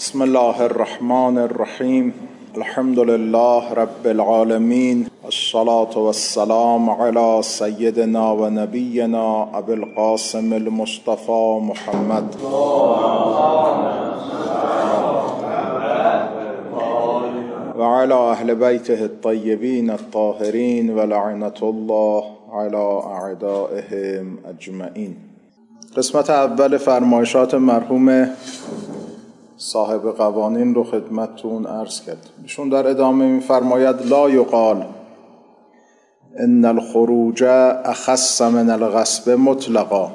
بسم الله الرحمن الرحیم. الحمد لله رب العالمین، الصلاة والسلام علی سیدنا و نبینا ابی القاسم المصطفى محمد و علی اهل بیته الطیبین الطاهرین و لعنة الله علی اعدائهم اجمعین. قسمت اول فرمایشات مرحوم صاحب قوانین رو خدمتتون عرض کرد. ایشون در ادامه می‌فرماید لا یقال ان الخروج اخص من الغصب مطلقا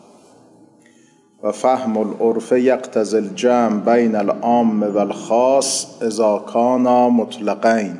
و فهم العرف یقتضی الجمع بین العام و الخاص اذا کانا مطلقین.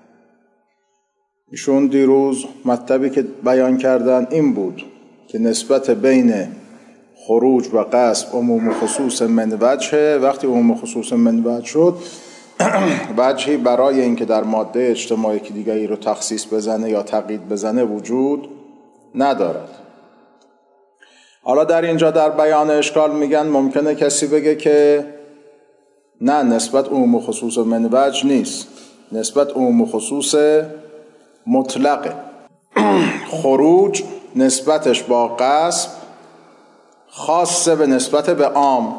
ایشون دیروز مطلبی که بیان کردن این بود که نسبت بین خروج و قصب عموم و خصوص من وجهه. وقتی عموم و خصوص من وجه شد، وجهی برای اینکه در ماده اجتماعی که دیگری رو تخصیص بزنه یا تقیید بزنه وجود ندارد. حالا در اینجا در بیان اشکال میگن ممکنه کسی بگه که نه، نسبت عموم و خصوص من وجه نیست، نسبت عموم و خصوص مطلقه. خروج نسبتش با قصب خاصه به نسبت به عام.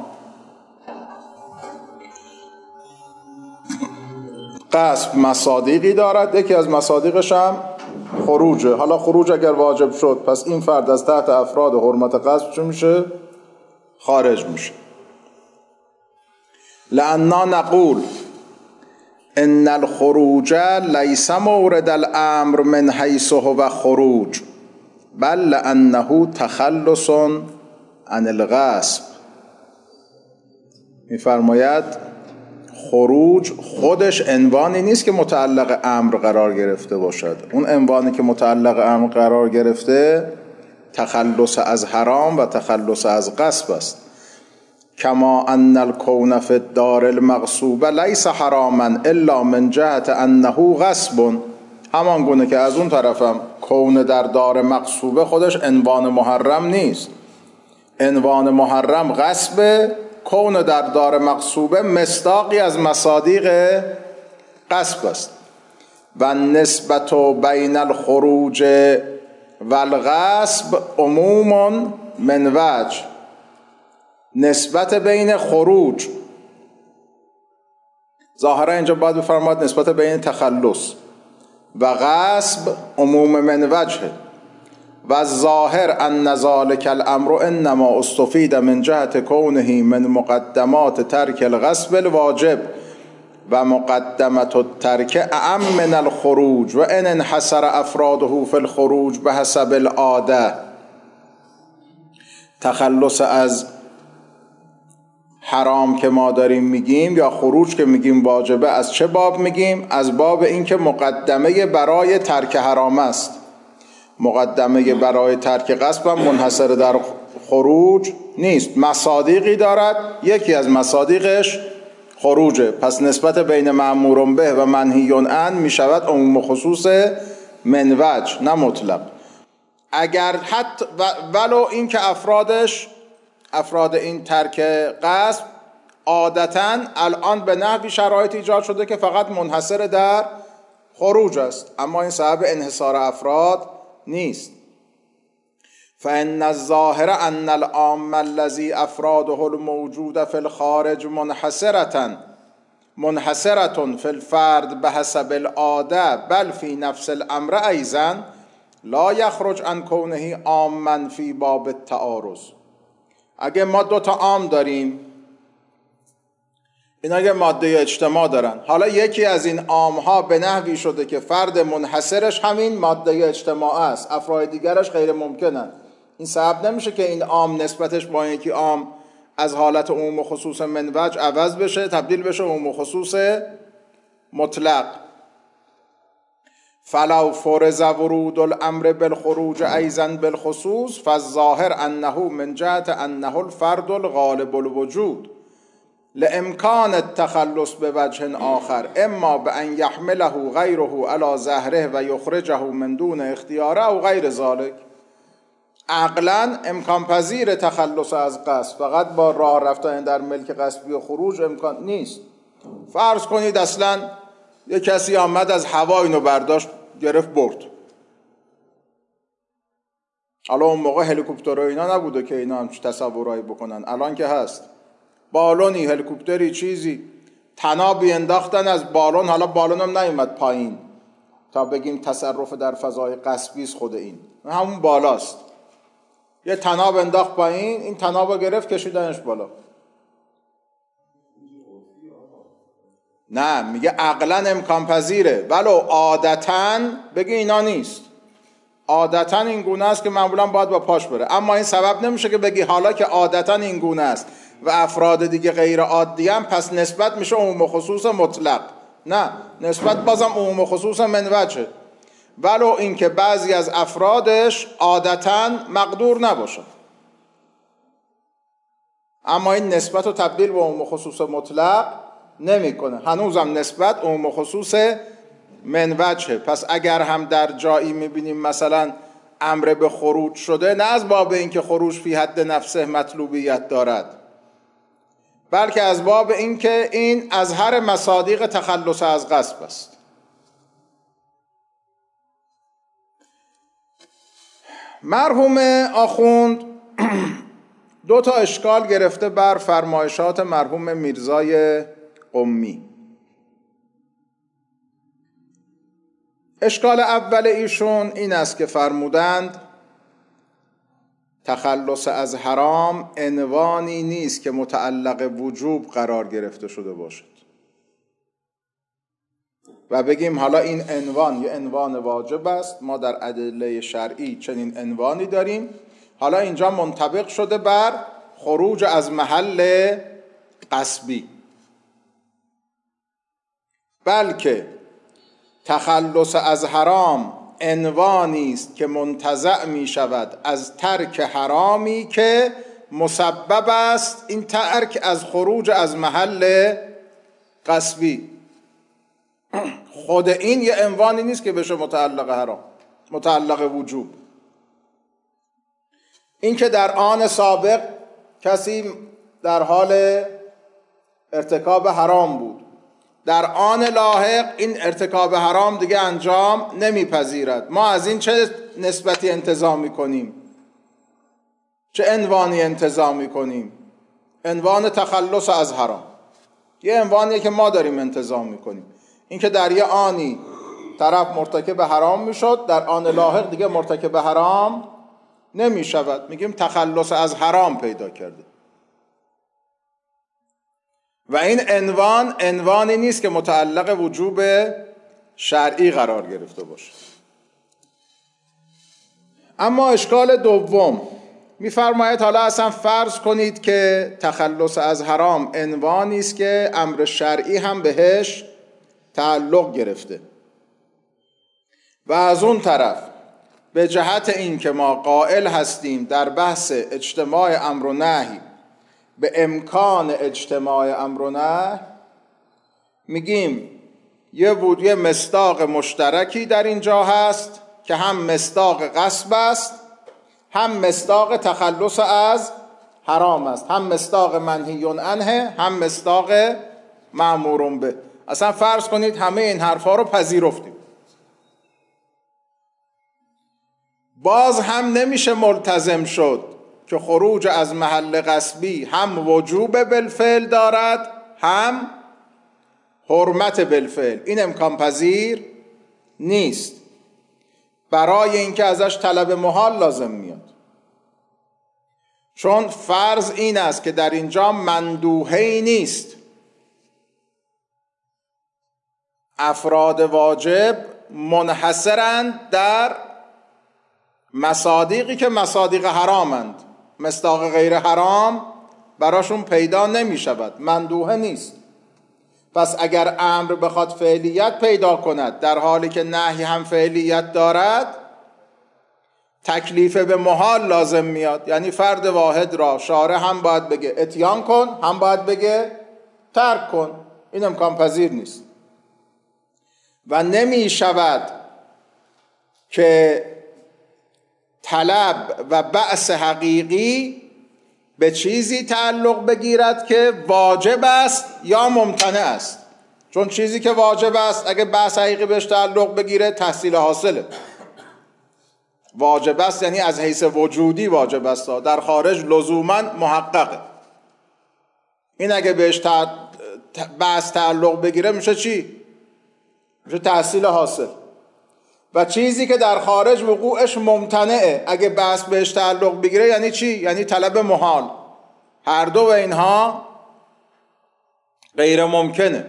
قصب مصادیقی دارد، یکی از مصادیقش هم خروجه. حالا خروج اگر واجب شد، پس این فرد از تحت افراد حرمت قصب چه میشه؟ خارج میشه. لأننا نقول ان الخروج لیس مورد الامر من حیث هو خروج بل لأنه تخلص عن الغصب. میفرماید خروج خودش عنوانی نیست که متعلق امر قرار گرفته باشد. اون عنوانی که متعلق امر قرار گرفته تخلص از حرام و تخلص از غصب است. کما ان الکون فی الدار المغصوبه لیس حراما الا من جهت انه غصب. همان گونه که از اون طرفم کون در دار مغصوبه خودش عنوان محرم نیست. عنوان محرم غصب، کون در دار مغصوبه مصداقی از مصادیق غصب است. و نسبت بین الخروج و الغصب عموم من وجه. نسبت بین خروج، ظاهرا اینجا باید بفرماید نسبت بین تخلص و غصب عموم من وجه. و الظاهر ان ذلک الامر انما استفید من جهت کونه من مقدمات ترک الغصب الواجب و مقدمت الترک اعم من الخروج و ان انحصر افراده فی الخروج بحسب العاده. تخلص از حرام که ما داریم میگیم یا خروج که میگیم واجبه، از چه باب میگیم؟ از باب اینکه مقدمه برای ترک حرام است. مقدمه برای ترک غصب هم منحصر در خروج نیست، مصادیقی دارد، یکی از مصادیقش خروجه. پس نسبت بین مأمور به و منهی عنه می شود عموم خصوص من وجه، نه مطلق. اگر حتی ولو این که افراد این ترک غصب عادتاً الان به نحوی شرایط ایجاد شده که فقط منحصر در خروج است، اما این سبب انحصار افراد نیست. فإن الظاهر ان العام الذي افراده الموجود في الخارج منحصرة في الفرد بحسب العاده بل في نفس الامر ايضا لا يخرج عن كونه عاما في باب التعارض. اگه ما دو تا عام داریم، اینا یه ماده اجتماع دارن، حالا یکی از این عامها به نحوی شده که فرد منحصرش همین ماده اجتماع است، افراد دیگرش غیر ممکنن، این سبب نمیشه که این عام نسبتش با یکی عام از حالت عموم و خصوص من وجه عوض بشه، تبدیل بشه عموم و خصوص مطلق. فلو فرض ورود الامر بالخروج ایضا بالخصوص فالظاهر انه من جهت انه الفرد الغالب الوجود لامکان التخلص بوجه آخر اما بان یحمله غیره علی ظهره و یخرجه من دون اختیاره او غیر ذلك. عقلاً امکان پذیر تخلص از قصب، فقط با راه رفتن در ملک غصبی و خروج امکان نیست. فرض کنید اصلاً یه کسی آمد از هوا اینو برداشت گرفت برد. حالا اون موقع هلیکوپتر و اینا نبوده که اینا هم تصورایی بکنن، الان که هست. بالونی، هلیکوپتری، چیزی تنابی انداختن از بالون، حالا بالون هم نیومد پایین تا بگیم تصرف در فضای غصبی است، خود این همون بالاست. یه تناب انداخت پایین، این تنابو گرفت کشیدنش بالا. نه، میگه عقلا امکان پذیره، ولو عادتاً بگی اینا نیست. عادتاً این گونه است که معمولاً باید با پاش بره، اما این سبب نمیشه که بگی حالا که عادتاً این گونه است و افراد دیگه غیر عادی هم، پس نسبت میشه عموم و خصوص مطلق. نه، نسبت بازم عموم و خصوص من وجهه، ولو اینکه بعضی از افرادش عادتاً مقدور نباشه، اما این نسبت رو تبدیل به عموم و خصوص مطلق نمیکنه، هنوزم نسبت عموم و خصوص من وجهه. پس اگر هم در جایی میبینیم مثلا امر به خروج شده، نه از باب اینکه خروج فی حد نفسه مطلوبیت دارد، بلکه از باب اینکه این از هر مصادیق تخلص از غصب است. مرحوم آخوند دو تا اشکال گرفته بر فرمایشات مرحوم میرزای قمی. اشکال اول ایشون این است که فرمودند تخلص از حرام عنوانی نیست که متعلق وجوب قرار گرفته شده باشد و بگیم حالا این عنوان یه عنوان واجب است، ما در ادله شرعی چنین عنوانی داریم، حالا اینجا منطبق شده بر خروج از محل غصبی. بلکه تخلص از حرام عنوانی است که منتزع می شود از ترک حرامی که مسبب است این ترک از خروج از محل غصبی. خود این یه عنوانی نیست که بشه متعلق حرام، متعلق وجوب. این که در آن سابق کسی در حال ارتکاب حرام بود، در آن لاحق این ارتکاب حرام دیگه انجام نمیپذیرد، ما از این چه نسبتی انتزاع میکنیم؟ چه عنوانی انتزاع میکنیم؟ عنوان تخلص از حرام یه عنوانیه که ما داریم انتزاع میکنیم. این که در یه آنی طرف مرتکب حرام میشد، در آن لاحق دیگه مرتکب حرام نمیشود، میگیم تخلص از حرام پیدا کرده. و این عنوانی نیست که متعلق وجوب شرعی قرار گرفته باشه. اما اشکال دوم میفرماید حالا اصلا فرض کنید که تخلص از حرام عنوانی است که امر شرعی هم بهش تعلق گرفته و از اون طرف به جهت این که ما قائل هستیم در بحث اجتماع امر و نهی به امکان اجتماع امر و نهی، میگیم یه مصداق مشترکی در اینجا هست که هم مصداق غصب است، هم مصداق تخلص از حرام است، هم مصداق منهی عنه، هم مصداق مأمور به. اصلا فرض کنید همه این حرفا رو پذیرفتیم، باز هم نمیشه ملتزم شد که خروج از محل غصبی هم وجوب بالفعل دارد هم حرمت بالفعل. این امکان پذیر نیست، برای اینکه ازش طلب محال لازم میاد. چون فرض این است که در اینجا مندوحه‌ای نیست، افراد واجب منحصرند در مصادیقی که مصادیق حرامند، مصداق غیر حرام براشون پیدا نمی شود، مندوحه نیست. پس اگر امر بخواد فعلیت پیدا کند در حالی که نهی هم فعلیت دارد، تکلیف به محال لازم میاد. یعنی فرد واحد را شارع هم باید بگه اتیان کن، هم باید بگه ترک کن. این امکان پذیر نیست و نمی شود که طلب و بعث حقیقی به چیزی تعلق بگیرد که واجب است یا ممتنع است. چون چیزی که واجب است اگه بعث حقیقی بهش تعلق بگیره تحصیل حاصله. واجب است یعنی از حیث وجودی واجب است، در خارج لزوما محققه. این اگه بهش بعث تعلق بگیره میشه چی؟ میشه تحصیل حاصل. و چیزی که در خارج وقوعش ممتنعه اگه بعث بهش تعلق بگیره یعنی چی؟ یعنی طلب محال. هر دو اینها غیر ممکنه.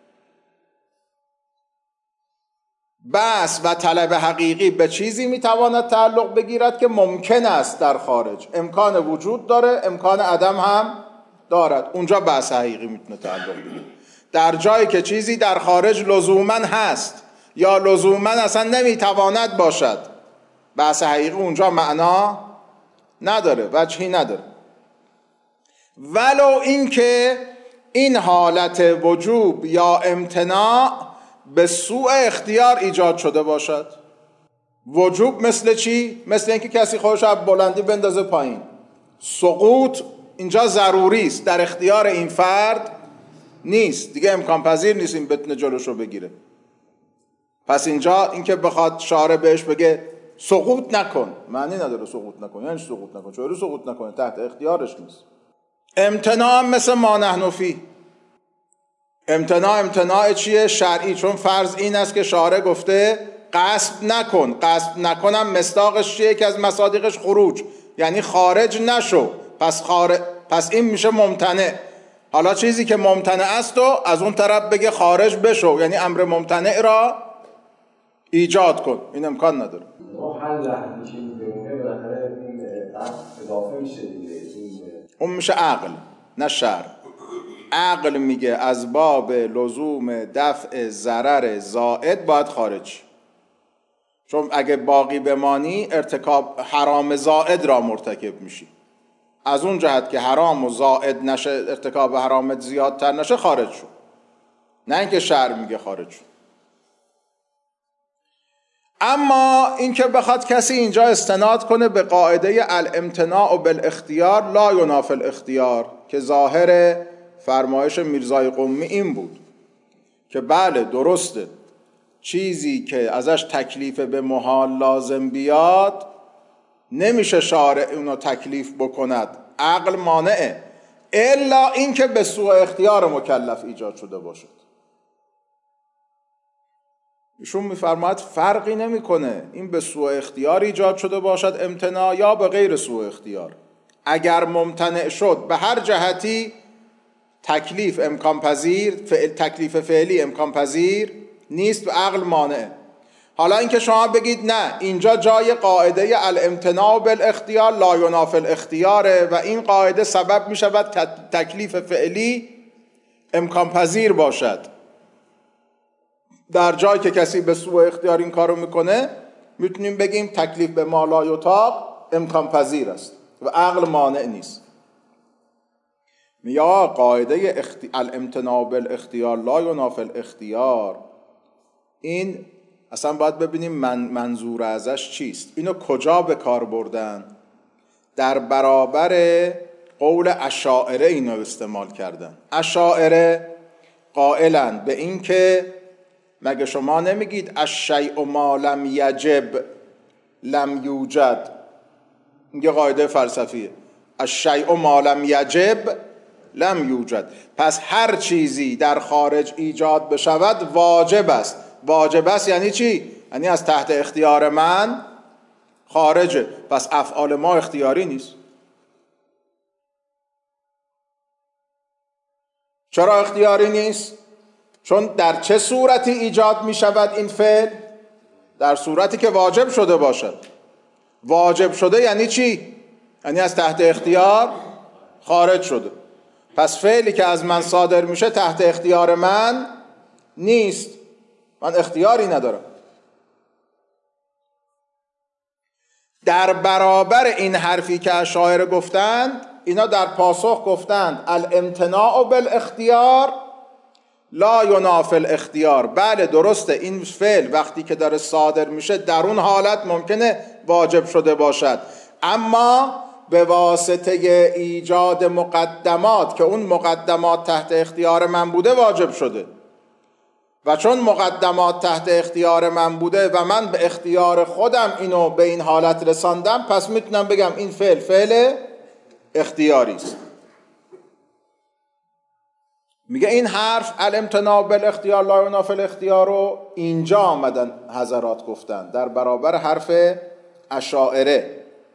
بعث و طلب حقیقی به چیزی میتواند تعلق بگیرد که ممکن است در خارج، امکان وجود داره، امکان عدم هم دارد، اونجا بعث حقیقی میتونه تعلق بگیره. در جایی که چیزی در خارج لزوما هست یا لزوما اصلا نمیتواند باشد، بعث حقیقی اونجا معنا نداره، وجهی نداره. ولو اینکه این حالت وجوب یا امتناع به سوء اختیار ایجاد شده باشد. وجوب مثل چی؟ مثل اینکه کسی خودش از بلندی بندازه پایین. سقوط اینجا ضروری است، در اختیار این فرد نیست، دیگه امکان پذیر نیست این بتونه جلوشو بگیره. پس اینجا اینکه بخواد شارع بهش بگه سقوط نکن، معنی نداره سقوط نکن. یعنی سقوط نکن، چطوری سقوط نکنه؟ تحت اختیارش نیست. امتناع مثل ما نحن فیه. امتناع چیه؟ شرعی. چون فرض این است که شارع گفته قصد نکن. قصد نکنم مصداقش چیه؟ که از مصادیقش خروج، یعنی خارج نشو. پس این میشه ممتنع. حالا چیزی که ممتنع است و از اون طرف بگه خارج بشو، یعنی امر ممتنع را ایجاد کن، این امکان نداره. هر لحظه که میبینه بالاخره این اضافه میشه دیگه. اون میشه عقل نه شرع. عقل میگه از باب لزوم دفع ضرر زائد باید خارج، چون اگه باقی بمانی ارتکاب حرام زائد را مرتکب میشی. از اون جهت که حرام و زائد نشه، ارتکاب حرامت زیادتر نشه، خارج شو. نه اینکه شرع میگه خارج شو. اما اینکه بخواد کسی اینجا استناد کنه به قاعده الامتناع بالاختیار لا ینافی الاختیار، که ظاهر فرمایش میرزای قمی این بود که بله درسته چیزی که ازش تکلیف به محال لازم بیاد نمیشه شارع اونو تکلیف بکند، عقل مانعه، الا اینکه به سوء اختیار مکلف ایجاد شده باشد. ایشون میفرماید فرقی نمیکنه این به سوء اختیار ایجاد شده باشد امتناع یا به غیر سوء اختیار. اگر ممتنع شد به هر جهتی تکلیف امکان پذیر، تکلیف فعلی امکان پذیر نیست و عقل مانعه. حالا اینکه شما بگید نه اینجا جای قاعده الامتناع بالاختیار لا ینافی الاختیاره و این قاعده سبب می شود تکلیف فعلی امکان پذیر باشد، در جایی که کسی به سوء اختیار این کارو میکنه میتونیم بگیم تکلیف به ما لا یطاق امکان پذیر است و عقل مانع نیست. یا قاعده الامتناع بالاختیار لا ینافی الاختیار، این اصلا باید ببینیم منظور ازش چیست، اینو کجا به کار بردن. در برابر قول اشاعره اینو استعمال کردن. اشاعره قائلن به این که مگه شما نمیگید الشیء ما لم یجب لم یوجد؟ میگه قاعده فلسفیه الشیء ما لم یجب لم یوجد. پس هر چیزی در خارج ایجاد بشود واجب است. واجب است یعنی چی؟ یعنی از تحت اختیار من خارجه. پس افعال ما اختیاری نیست. چرا اختیاری نیست؟ چون در چه صورتی ایجاد می شود این فعل؟ در صورتی که واجب شده باشد. واجب شده یعنی چی؟ یعنی از تحت اختیار خارج شده. پس فعلی که از من صادر میشه تحت اختیار من نیست، من اختیاری ندارم. در برابر این حرفی که اشاعره گفتند، اینا در پاسخ گفتند الامتناع بالاختیار لا ینافی الاختیار. بله درسته، این فعل وقتی که داره صادر میشه در اون حالت ممکنه واجب شده باشد، اما به واسطه ایجاد مقدمات که اون مقدمات تحت اختیار من بوده واجب شده، و چون مقدمات تحت اختیار من بوده و من به اختیار خودم اینو به این حالت رساندم، پس میتونم بگم این فعل اختیاری است. میگه این حرف الامتناع بالاختیار لا ینافی الاختیار رو اینجا آمدن حضرات گفتن در برابر حرف اشاعره.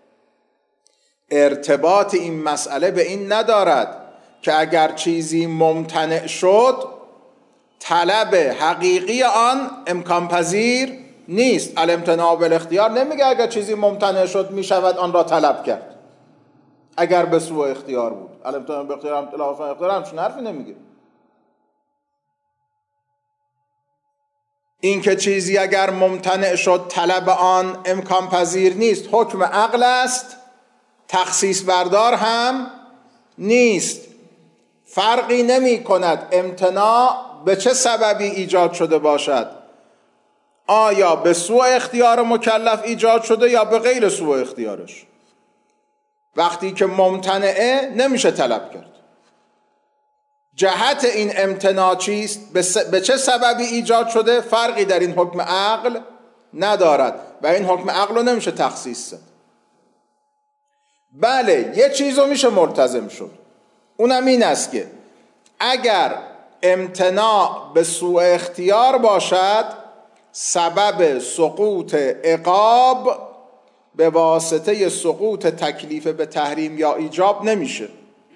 ارتباط این مسئله به این ندارد که اگر چیزی ممتنع شد طلب حقیقی آن امکان پذیر نیست. الامتناع بالاختیار نمیگه اگر چیزی ممتنع شد میشود آن را طلب کرد اگر به سوء اختیار بود. الامتناع بالاختیار هم تلاف اختیار همچون حرفی نمیگه. این که چیزی اگر ممتنع شد طلب آن امکان پذیر نیست حکم عقل است، تخصیص بردار هم نیست. فرقی نمی کند امتناع به چه سببی ایجاد شده باشد، آیا به سوء اختیار مکلف ایجاد شده یا به غیر سوء اختیارش. وقتی که ممتنعه نمیشه طلب کرد. جهت این امتناع چیست؟ به چه سببی ایجاد شده؟ فرقی در این حکم عقل ندارد و این حکم عقل رو نمیشه تخصیص زد. بله یه چیز رو میشه ملتزم شد، اونم این است که اگر امتناع به سوء اختیار باشد سبب سقوط عقاب به واسطه سقوط تکلیف به تحریم یا ایجاب نمیشه.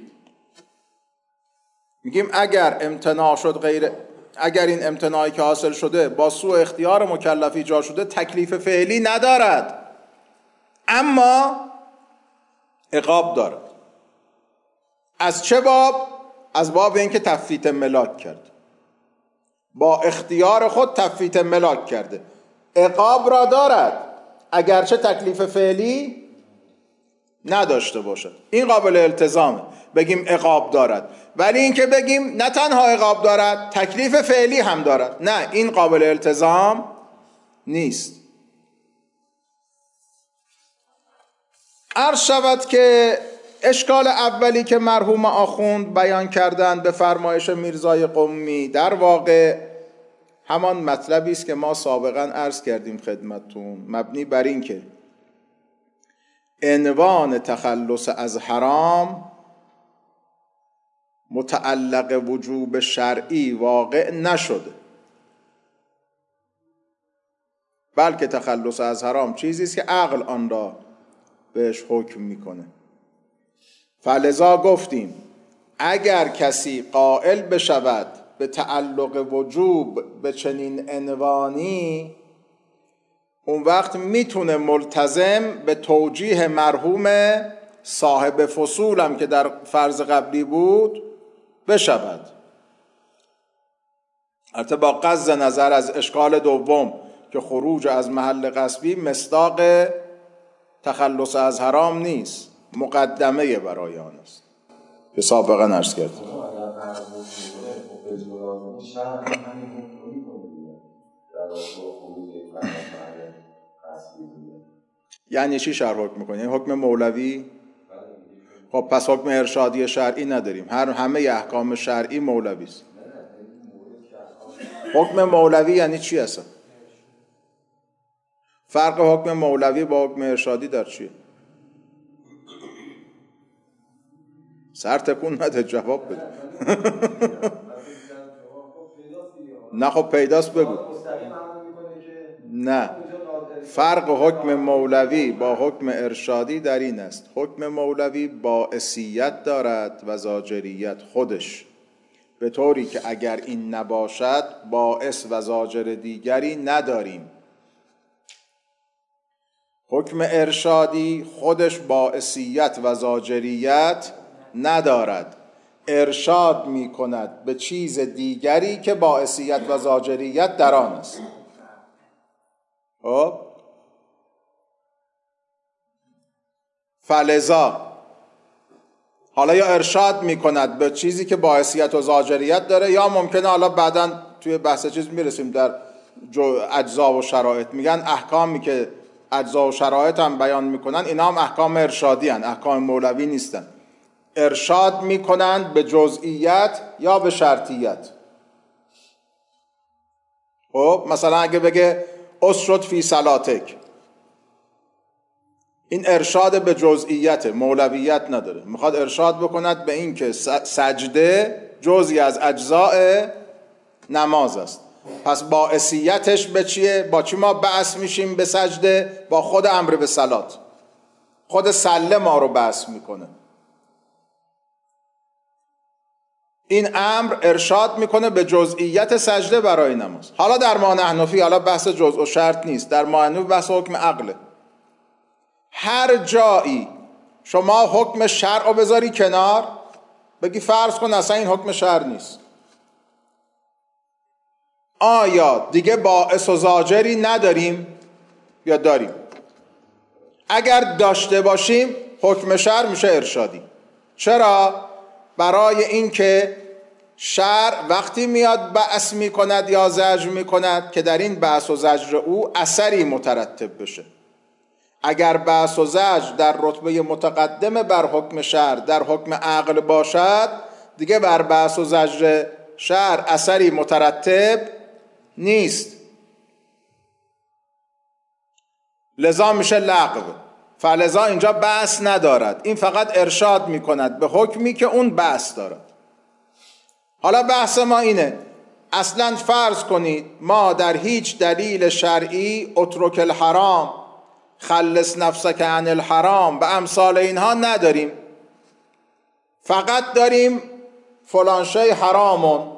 میگیم اگر امتناع شد اگر این امتناعی که حاصل شده با سوء اختیار مکلف ایجاد شده تکلیف فعلی ندارد اما عقاب دارد. از چه باب؟ از باب اینکه تفویت ملاک کرد، با اختیار خود تفویت ملاک کرده، عقاب را دارد اگرچه تکلیف فعلی نداشته باشد. این قابل التزامه بگیم عقاب دارد، ولی اینکه بگیم نه تنها عقاب دارد تکلیف فعلی هم دارد، نه، این قابل التزام نیست. عرض شود که اشکال اولی که مرحوم آخوند بیان کردند به فرمایش میرزای قمی در واقع همان مطلبی است که ما سابقا عرض کردیم خدمتتون، مبنی بر این که عنوان تخلص از حرام متعلق وجوب شرعی واقع نشده، بلکه تخلص از حرام چیزی است که عقل آن را بهش حکم میکنه. فلذا گفتیم اگر کسی قائل بشود به تعلق وجوب به چنین عنوانی، اون وقت میتونه ملتزم به توجیه مرحوم صاحب فصولم که در فرض قبلی بود بشود. البته با قصد نظر از اشکال دوم که خروج از محل غصبی مصداق تخلص از حرام نیست، مقدمه برای آن است که سابقا عرض کردم. یعنی چی شرح حکم میکنه؟ یعنی حکم مولوی؟ خب پس حکم ارشادی شرعی نداریم، همه احکام شرعی مولوی است. حکم مولوی یعنی چی اصلا؟ فرق حکم مولوی با حکم ارشادی در چیه؟ سر تکون نده، جواب بده. نه خب پیداست، بگو. نه، فرق حکم مولوی با حکم ارشادی در این است حکم مولوی باعثیت دارد و زاجریت خودش، به طوری که اگر این نباشد باعث و زاجر دیگری نداریم. حکم ارشادی خودش باعثیت و زاجریت ندارد، ارشاد می کند به چیز دیگری که باعثیت و زاجریت در آن است. فلذا حالا یا ارشاد میکند به چیزی که باعثیت و زاجریت داره، یا ممکنه حالا بعداً توی بحث چیز میرسیم در اجزا و شرایط، میگن احکامی که اجزا و شرایط هم بیان میکنن اینا هم احکام ارشادی هن، احکام مولوی نیستن. ارشاد میکنند به جزئیت یا به شرطیت. خب مثلا اگه بگه اسجد فی صلاتک، این ارشاد به جزئیت، مولویت نداره. میخواد ارشاد بکند به این که سجده جزئی از اجزاء نماز است. پس باعثیتش به چیه؟ با چی ما بعث میشیم به سجده؟ با خود امر به صلات. خود سله ما رو بعث میکنه. این امر ارشاد میکنه به جزئیت سجده برای نماز. حالا در ما نحنفی، حالا بحث جزء و شرط نیست، در ما نحنفی بحث حکم عقله. هر جایی شما حکم شرع رو بذاری کنار، بگی فرض کن اصلا این حکم شرع نیست، آیا دیگه باعث و زاجری نداریم یا داریم؟ اگر داشته باشیم حکم شرع میشه ارشادی. چرا؟ برای اینکه شرع وقتی میاد بأس میکند یا زجر میکند که در این بأس و زجر او اثری مترتب بشه. اگر بأس و زجر در رتبه متقدم بر حکم شرع در حکم عقل باشد، دیگه بر بأس و زجر شرع اثری مترتب نیست، لذا میشه لغو. فلذا اینجا بأس ندارد، این فقط ارشاد میکند به حکمی که اون بأس دارد. حالا بحث ما اینه، اصلا فرض کنید ما در هیچ دلیل شرعی اترک الحرام، خلص نفسک عن الحرام و امثال اینها نداریم، فقط داریم فلان شی حرامون.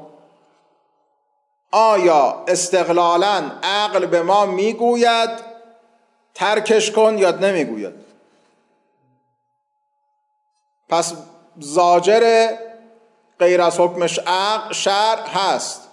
آیا استقلالاً عقل به ما میگوید ترکش کن یا نمیگوید؟ پس زاجر غیر از حکم شرع هست.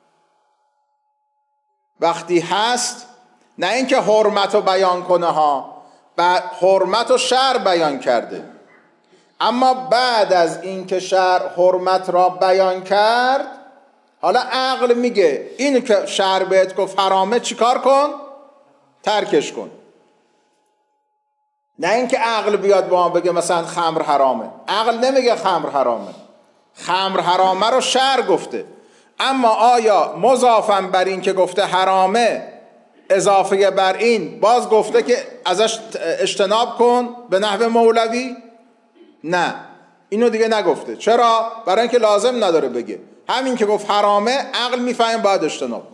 وقتی هست، نه اینکه حرمت رو بیان کنه ها، حرمت رو شرع بیان کرده، اما بعد از اینکه شرع حرمت را بیان کرد، حالا عقل میگه اینو که شرع بهت گفت حرامه چیکار کن؟ ترکش کن. نه اینکه عقل بیاد با ما بگه مثلا خمر حرامه. عقل نمیگه خمر حرامه، خمر حرامه رو شرع گفته، اما آیا مضافاً بر این که گفته حرامه اضافه بر این باز گفته که ازش اجتناب کن به نحو مولوی؟ نه، اینو دیگه نگفته. چرا؟ برای اینکه لازم نداره بگه، همین که گفت حرامه عقل میفهمه باید اجتناب.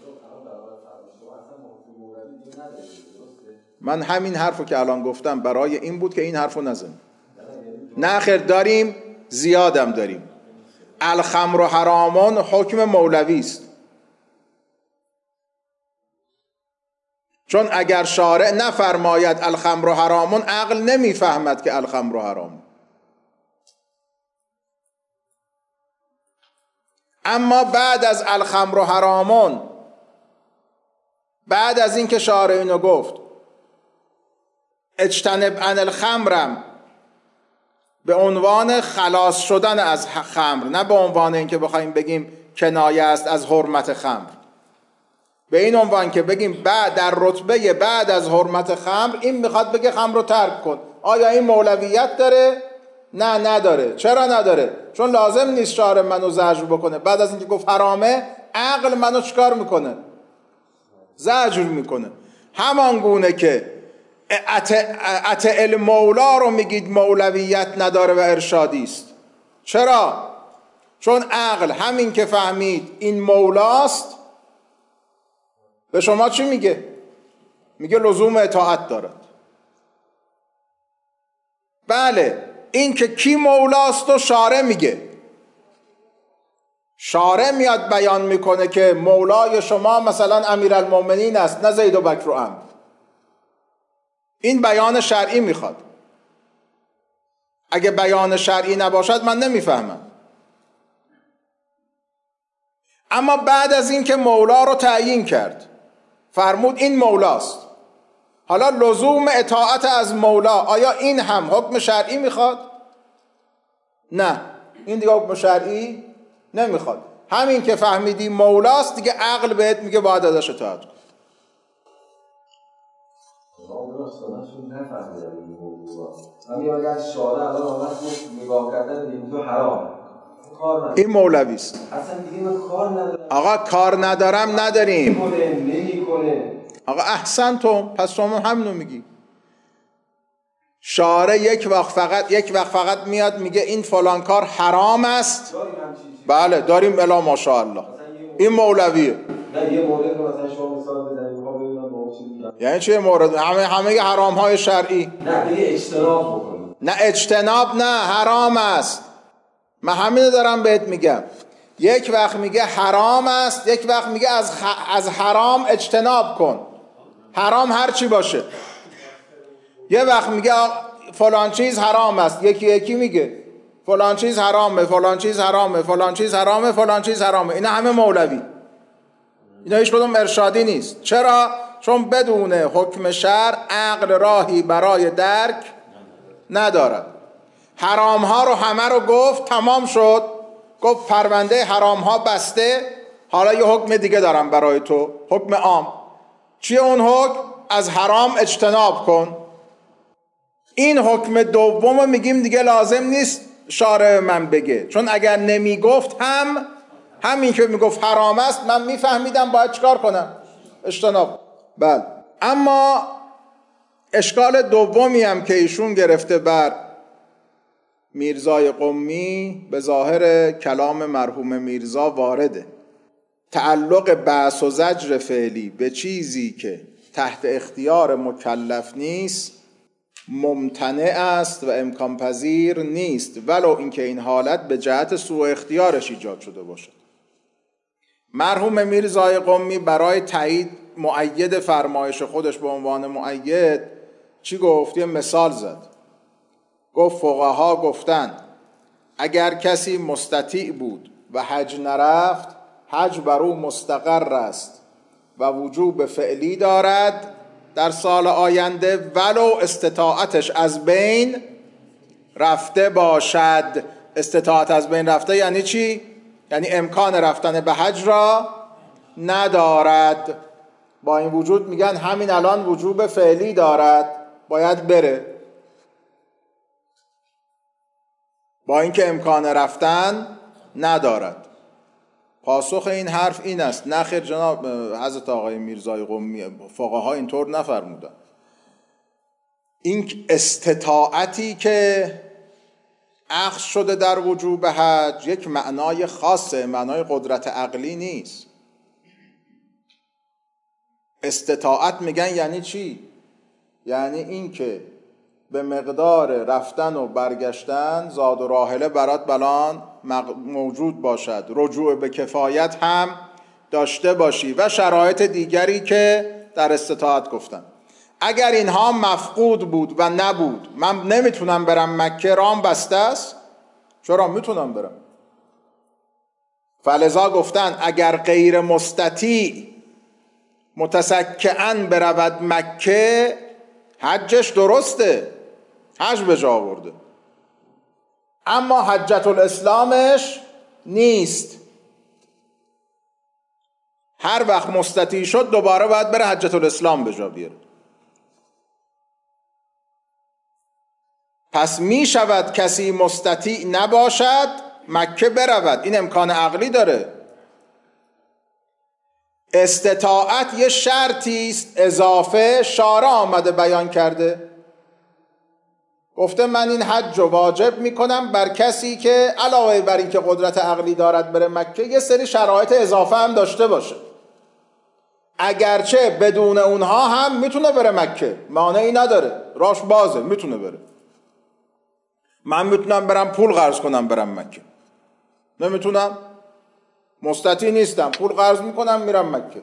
من همین حرفو که الان گفتم برای این بود که این حرفو نزن. نه خیر، داریم، زیادم داریم. الخمر و حرامون حکم مولوی است، چون اگر شارع نفرماید الخمر و حرامون، عقل نمیفهمد که الخمر و حرامون. اما بعد از الخمر و حرامون، بعد از این که شارع اینو گفت اجتنب عن الخمرم به عنوان خلاص شدن از خمر، نه به عنوان اینکه بخوایم بگیم کنایه است از حرمت خمر، به این عنوان که بگیم بعد در رتبه بعد از حرمت خمر این میخواد بگه خمر رو ترک کن. آیا این مولویت داره؟ نه، نداره. چرا نداره؟ چون لازم نیست شارع منو زجر بکنه. بعد از اینکه گفت حرامه، عقل منو چیکار میکنه؟ زجر میکنه. همان گونه که اتع المولا رو میگید مولویت نداره و ارشادی است. چرا؟ چون عقل همین که فهمید این مولاست، به شما چی میگه؟ میگه لزوم اطاعت دارد. بله، این که کی مولاست و شارع میگه. شارع میاد بیان میکنه که مولای شما مثلا امیرالمومنین است، نه زید و بکر و عمرو. این بیان شرعی میخواد. اگه بیان شرعی نباشد من نمیفهمم. اما بعد از این که مولا رو تعیین کرد، فرمود این مولاست، حالا لزوم اطاعت از مولا، آیا این هم حکم شرعی میخواد؟ نه، این دیگه حکم شرعی نمیخواد. همین که فهمیدی مولاست دیگه عقل بهت میگه باید ازش اطاعت کن. این مولوی است. آقا کار ندارم نداریم. آقا احسنتم، پس شما همینو میگی. شارع یک وقت فقط میاد میگه این فلان کار حرام است. بله داریم، الا ماشاءالله. این مولویه. نه یه مورد مثلا شما مثال بزنید میخوام ببینم با چی میگن. یعنی چه مورد؟ همه حرام های شرعی. نه دیگه اجتناب بکنید. نه اجتناب نه، حرام است. من همین دارم بهت میگم. یک وقت میگه حرام است، یک وقت میگه از حرام اجتناب کن. حرام هر چی باشه. یه وقت میگه فلان چیز حرام است، یکی میگه فلان چیز حرامه، فلان چیز حرامه، فلان چیز حرامه، فلان چیز حرامه. اینا همه مولوی. اینا هیچ کدوم ارشادی نیست. چرا؟ چون بدون حکم شرع عقل راهی برای درک ندارد. حرام ها رو همه رو گفت، تمام شد. گفت پرونده حرام ها بسته، حالا یه حکم دیگه دارم برای تو، حکم عام. چیه اون حکم؟ از حرام اجتناب کن. این حکم دوم میگیم دیگه لازم نیست شارع من بگه، چون اگر نمیگفت همین که میگفت حرام است من میفهمیدم باید چیکار کنم؟ اجتناب. بله. اما اشکال دومی هم که ایشون گرفته بر میرزای قمی به ظاهر کلام مرحوم میرزا وارده. تعلق بحث و زجر فعلی به چیزی که تحت اختیار مکلف نیست ممتنع است و امکان پذیر نیست، ولو اینکه این حالت به جهت سوء اختیارش ایجاد شده باشد. مرحوم میرزای قمی برای تایید مؤید فرمایش خودش به عنوان مؤید چی گفت؟ یه مثال زد. گفت فقها گفتن اگر کسی مستطیع بود و حج نرفت، حج بر او مستقر است و وجوب فعلی دارد در سال آینده، ولو استطاعتش از بین رفته باشد. استطاعت از بین رفته یعنی چی؟ یعنی امکان رفتن به حج را ندارد. با این وجود میگن همین الان وجوب فعلی دارد، باید بره، با اینکه امکان رفتن ندارد. پاسخ این حرف این است: نخیر جناب حضرت آقای میرزای قمی، فقها اینطور نفرمودن. این استطاعتی که اخذ شده در وجوب حج یک معنای خاصه، معنای قدرت عقلی نیست. استطاعت میگن یعنی چی؟ یعنی این که به مقدار رفتن و برگشتن زاد و راحله برات بلان موجود باشد، رجوع به کفایت هم داشته باشی و شرایط دیگری که در استطاعت گفتن. اگر اینها مفقود بود و نبود، من نمیتونم برم مکه، رام بسته است. چرا؟ میتونم برم. فلذا گفتن اگر غیر مستطیع متسکعاً برود مکه، حجش درسته، حج به جا آورده، اما حجت الاسلامش نیست. هر وقت مستطیع شد دوباره باید بره حجت الاسلام به جا بیاره. پس می شود کسی مستطیع نباشد مکه برود، این امکان عقلی داره. استطاعت یه شرطی است اضافه، شارع آمده بیان کرده، گفته من این حج رو واجب میکنم بر کسی که علاوه بر این که قدرت عقلی دارد بره مکه، یه سری شرایط اضافه هم داشته باشه. اگرچه بدون اونها هم میتونه بره مکه، مانعی نداره، راش بازه، میتونه بره. من میتونم برم پول قرض کنم برم مکه، نمیتونم؟ مستطیع نیستم، پول قرض میکنم میرم مکه،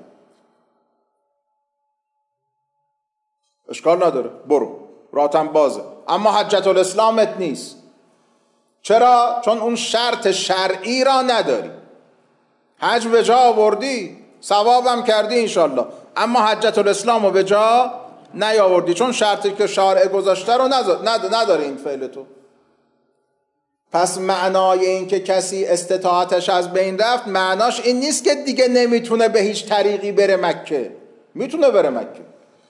اشکال نداره، برو، راتم بازه. اما حجت الاسلامت نیست. چرا؟ چون اون شرط شرعی را نداری. حج به جا آوردی، ثوابم کردی انشالله، اما حجت الاسلام رو به جا نیاوردی، چون شرطی که شارع گذاشته رو نداری این فعل تو. پس معنای این که کسی استطاعتش از بین رفت معناش این نیست که دیگه نمیتونه به هیچ طریقی بره مکه. میتونه بره مکه.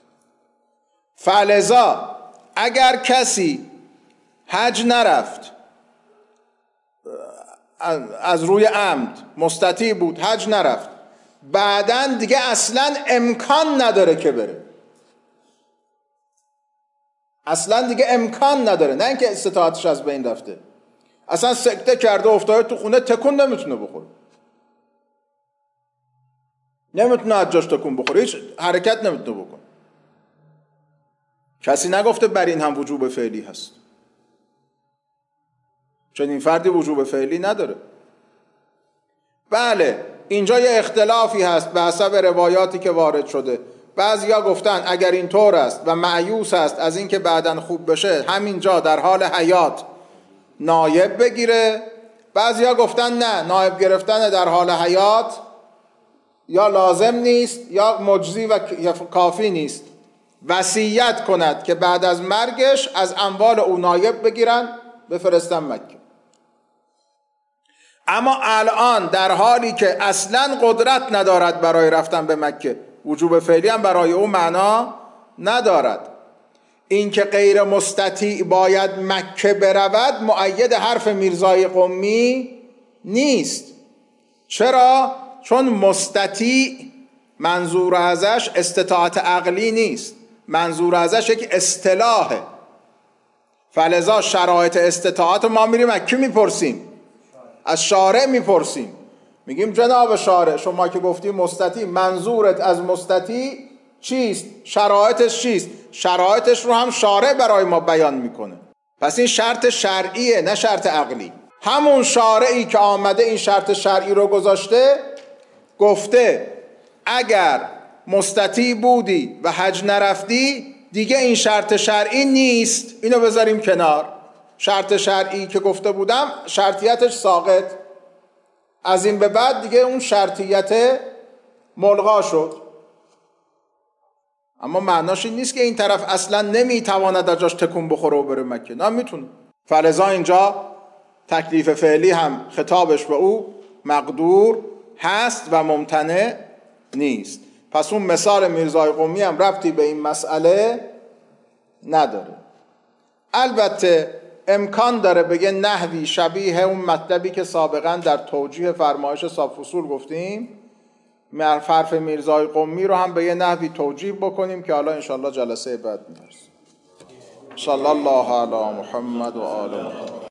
فلذا اگر کسی حج نرفت، از روی عمد مستطیع بود حج نرفت، بعدن دیگه اصلا امکان نداره که بره. اصلا دیگه امکان نداره، نه اینکه استطاعتش از بین رفته، اصلا سکته کرده افتاده تو خونه، تکون نمیتونه بخوره، نمیتونه از جاش تکون بخوره، هیچ حرکت نمیتونه بکنه. کسی نگفته بر این هم وجوب فعلی هست، چنین فردی وجوب فعلی نداره. بله اینجا یه اختلافی هست به حسب روایاتی که وارد شده. بعضیا گفتن اگر این طور است و مایوس است از اینکه بعداً خوب بشه، همینجا در حال حیات نایب بگیره. بعضیا گفتن نه، نایب گرفتن در حال حیات یا لازم نیست یا مجزی و کافی نیست، وصیت کند که بعد از مرگش از اموال او نایب بگیرن بفرستن مکه. اما الان در حالی که اصلا قدرت ندارد برای رفتن به مکه، وجوب فعلی هم برای او معنا ندارد. این که غیر مستطیع باید مکه برود مؤید حرف میرزای قمی نیست. چرا؟ چون مستطیع منظور ازش استطاعت عقلی نیست، منظور ازش یک اصطلاحه. فلذا شرایط استطاعت ما میریم مکه میپرسیم، از شارع میپرسیم، میگیم جناب شارع شما که گفتی مستطیع، منظورت از مستطیع چیست؟ شرایطش چیست؟ شرایطش رو هم شارع برای ما بیان میکنه. پس این شرط شرعیه نه شرط عقلی. همون شارعی که آمده این شرط شرعی رو گذاشته، گفته اگر مستطیع بودی و حج نرفتی دیگه این شرط شرعی نیست، اینو بذاریم کنار. شرط شرعی که گفته بودم شرطیتش ساقط، از این به بعد دیگه اون شرطیت ملغا شد. اما معناش این نیست که این طرف اصلا نمیتواند از جاش تکون بخوره و بره مکه، نه میتونه. فلذا اینجا تکلیف فعلی هم خطابش به او مقدور هست و ممتنع نیست. پس اون مثال میرزای قمی هم ربطی به این مسئله نداره. البته امکان داره بگه نحوی شبیه اون مطلبی که سابقا در توجیه فرمایش صاحب فصول گفتیم، حرف میرزای قمی رو هم به یه نحوی توجیه بکنیم که حالا انشالله جلسه بعد میرسیم. صلی الله علی محمد و آل محمد.